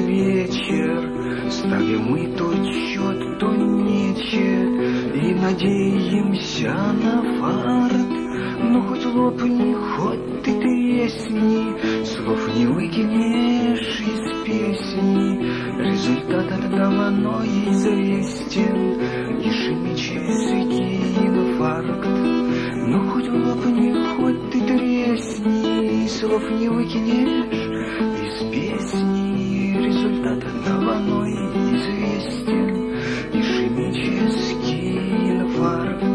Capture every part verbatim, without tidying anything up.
вечер. Ставим мы то чет, то нечет, и надеемся на фарт. Но хоть лопни, хоть ты тресни, слов не выкинешь из песни. Результат давно известен, ишемический инфаркт. Но хоть лопни, хоть ты тресни, слов не выкинешь из песни. Результат давно известен, ишемический инфаркт.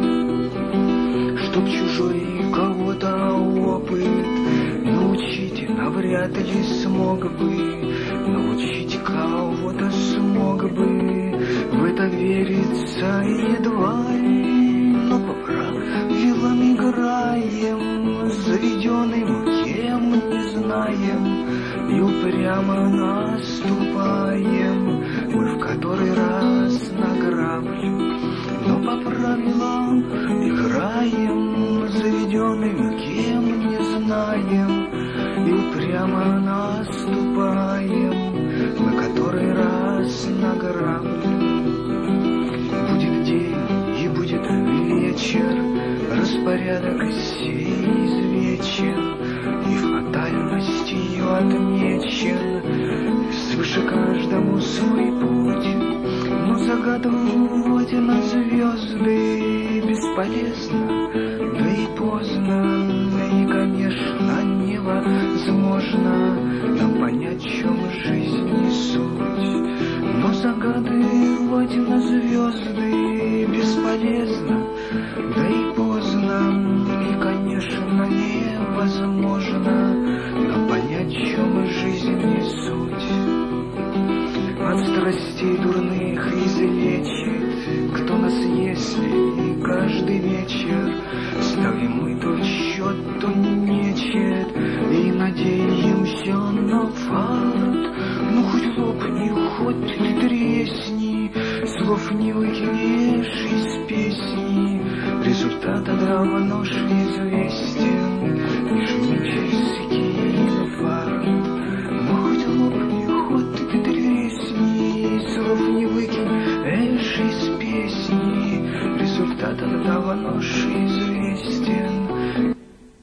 Чтоб чужой кого-то опыт научить навряд ли смог бы, научить кого-то смог бы, в это верится едва ли. Но по правилам играем, заведенным кем не знаем, и упрямо наступаем мы в который раз на грабли. Но по правилам играем, заведенным кем не знаем, и упрямо наступаем мы который раз на грабли. Будет день и будет вечер, распорядок сей извечен, и фатальностью отмечен, свыше каждому свой путь. Но загадывать на звезды бесполезно, да и поздно, и, конечно, невозможно нам понять, в чем жизнь и суть. Но загадывать на звезды бесполезно, да и поздно, и, конечно, невозможно нам понять, в чем жизнь и суть. От страстей дурных излечит кто нас, если каждый вечер ставим мы то счет, то нечет, и надеемся на фарт. Ну хоть лопни, хоть ты тресни, слов не выкинешь из песни. Результат давно ж известен, ишемический